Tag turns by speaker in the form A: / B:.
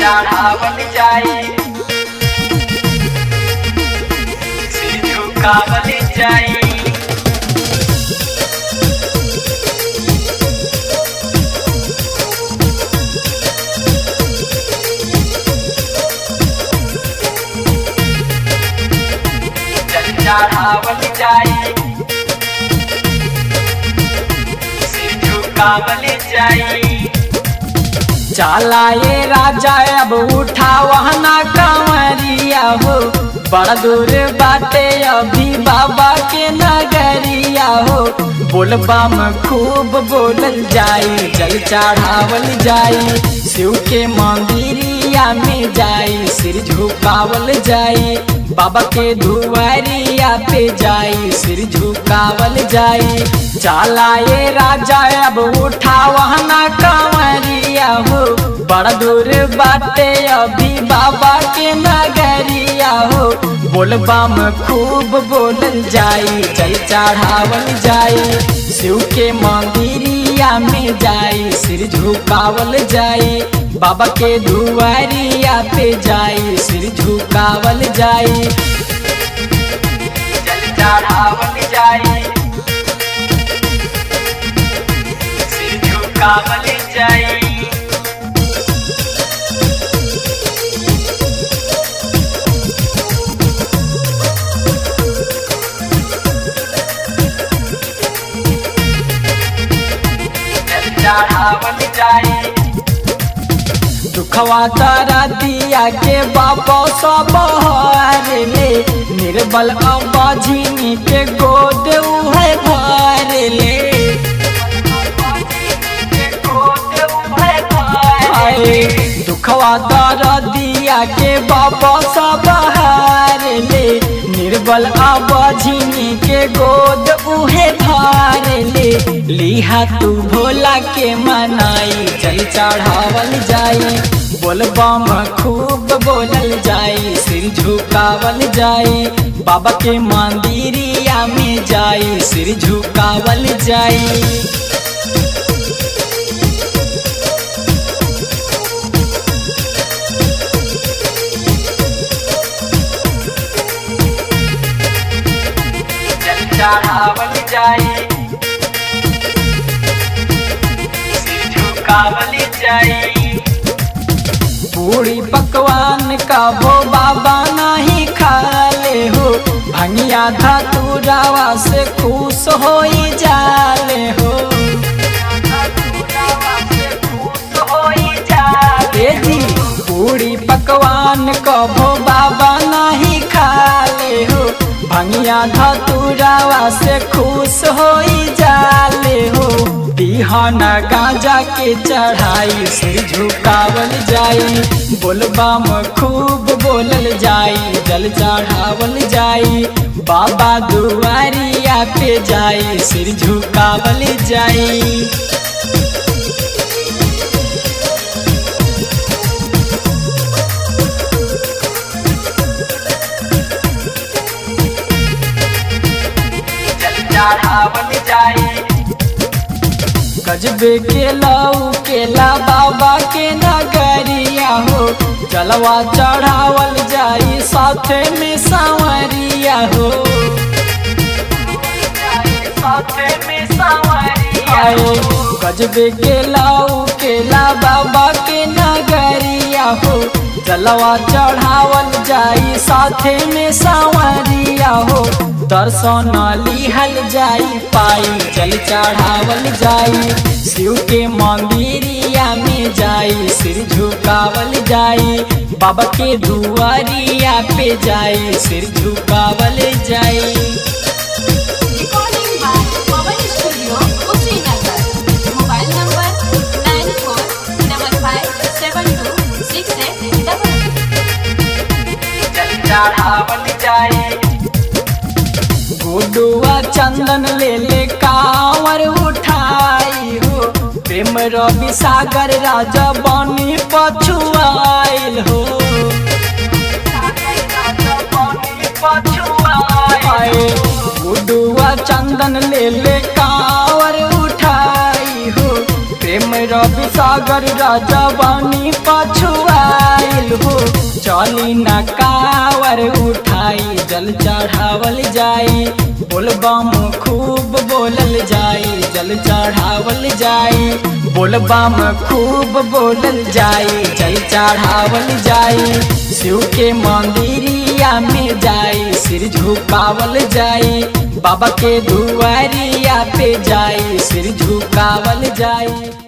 A: चढ़ावल जाई सिर झुकावल जाई। चढ़ावल जाई सिर झुकावल जाई।
B: चला ये राजा अब उठावा ना कंवरिया हो, बड़ा दूर बाटे अभी बाबा के नगरिया हो। बोलबा में खूब बोलल जाई, जल चढ़ावल जाई, शिव के मंदिरिया में जाई, सिर झुकावल जाई, बाबा के दुआरिया पे जाई, सिर झुकावल जाई। चला ये राजा अब उठावा ना कंवरिया हो, बड़ा दूर बाटे अभी बाबा के नगरिया हो। बोलबा में खूब बोलल जाई, जल चढ़ावल जाई, शिव के मंदिरिया में जाई, सिर झुकावल जाई, बाबा के दुआरिया पे जाई, सिर झुकावल जाई।
A: जल चढ़ावल जाई सिर झुकावल जाई। चढ़ावल जाई
B: दुखवा तारा दिया के बाबा सब हारे ले, निर्बल अबाझिनी के गोद उहे भर ले। दुखवा तारा दिया के बाबा सब हारे ले, निर्बल अबाझिनी के गोद उहे भर ले। लिहा तू भोला के मनाई, जल चढ़ावल जाई, बोलबा में खूब बोलल जाई, सिर झुकावल जाई, बाबा के मंदिरिया में जाई, सिर झुकावल जाई।
A: जल चढ़ावल जाई सिर झुकावल जाई।
B: पूरी पकवान का वो बाबा नहीं खाले हो, भंगिया धतूरावा से खुश होई जाले हो। जी पूरी पकवान का वो बाबा नहीं खाले हो, भंगिया धतूरावा से खुश होई जाले हो। बिहान गांजा के चढ़ाई, सिर झुकावल जाई, बोलबा में खूब बोलल जाई, जल चढ़ावल जाई, बाबा दुआरिया पे जाई, सिर झुकावल जाई।
A: जल चढ़ावल जाई
B: गजबे के लाऊ केला बाबा के नगरिया हो, जलवा चढ़ावल जाई, साथे में सांवरिया हो।
A: साथे में सांवरिया हो।
B: गजबे के लाऊ केला बाबा के नगरिया हो, जलवा चढ़ावल जाई, साथे में सांवरिया हो। दर्शन लिहल जाई पाई, जल चढ़ावल जाई, शिव के मंदिरिया में जाई, सिर झुकावल जाई, बाबा के दुआरिया पे जाई, सिर झुकावल जाई।
A: चढ़ावल जाई
B: गुडुआ चंदन ले ले कांवर उठाई हो, प्रेम रवि सागर राजा बनी पछुआइल हो। गुडुआ चंदन ले ले कांवर उठाई हो, प्रेम रवि सागर राजा बनी पछुआइल हो। चली न कावर उठाई जल चढ़ावल जाई, बोलबम खूब बोलल जाई, जल चढ़ावल जाई, बोलबम खूब बोलल जाई, जल चढ़ावल जाई। शिव के मंदिरिया में जाई, सिर झुकावल जाई, बाबा के दुआरिया पे जाई, सिर झुकावल जाई।